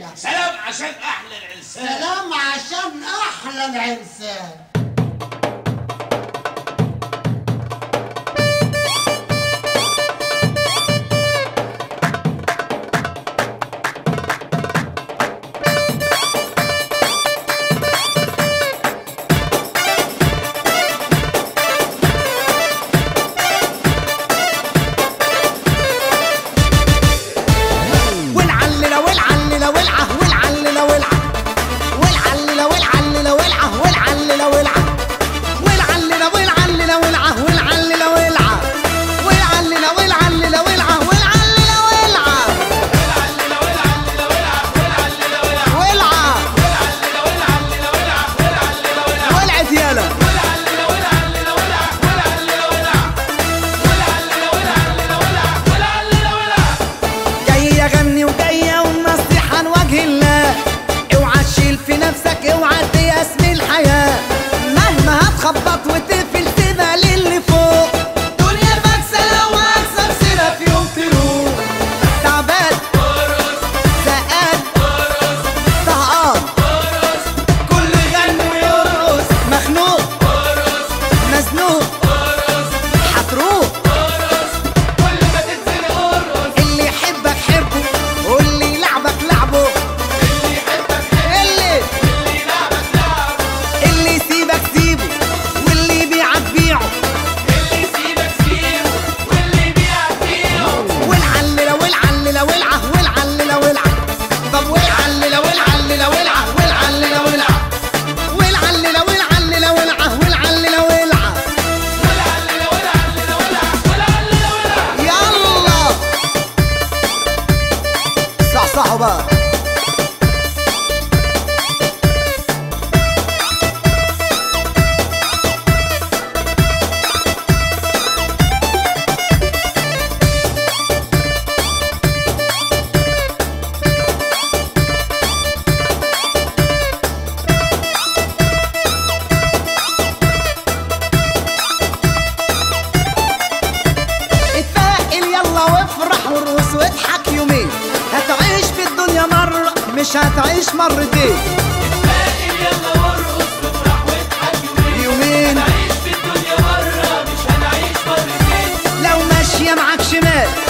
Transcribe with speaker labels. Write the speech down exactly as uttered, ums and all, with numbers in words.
Speaker 1: سلام.
Speaker 2: سلام عشان احلى العرسان.
Speaker 1: سلام عشان احلى العرسان.
Speaker 3: خبط وتقفل تبقى للي فوق دنيا مكسلة واكسب سنة في يوم تروح تعبان ارقص زقان ارقص طهقان ارقص كل غني ويرقص مخنوق ارقص مزنوق ارقص هتروح ارقص كل ما تنزل ارقص اللي يحبك حبه واللي يلعبك لعبه اللي يحبك حبه اللي اللي يلعبك لعبه اللي يسيبك سيبه واللي يبيعك بيعه اللي يسيبك سيبه واللي يبيعك بيعه والعللة والعللة والعه والعللة والعه طب والعللة والعللة والعه والعللة والعه والعللة والعللة والعه والعللة والعه والعللة والعللة والعه والعللة والعه يلا صحصحوا بقى. وارقص واضحك يومين هتعيش في الدنيا مرة مش هتعيش مرتين. اتفائل يلا وارقص وافرح واضحك يومين يومين هتعيش في الدنيا مرة مش هنعيش مرتين. لو ماشية معاك شمال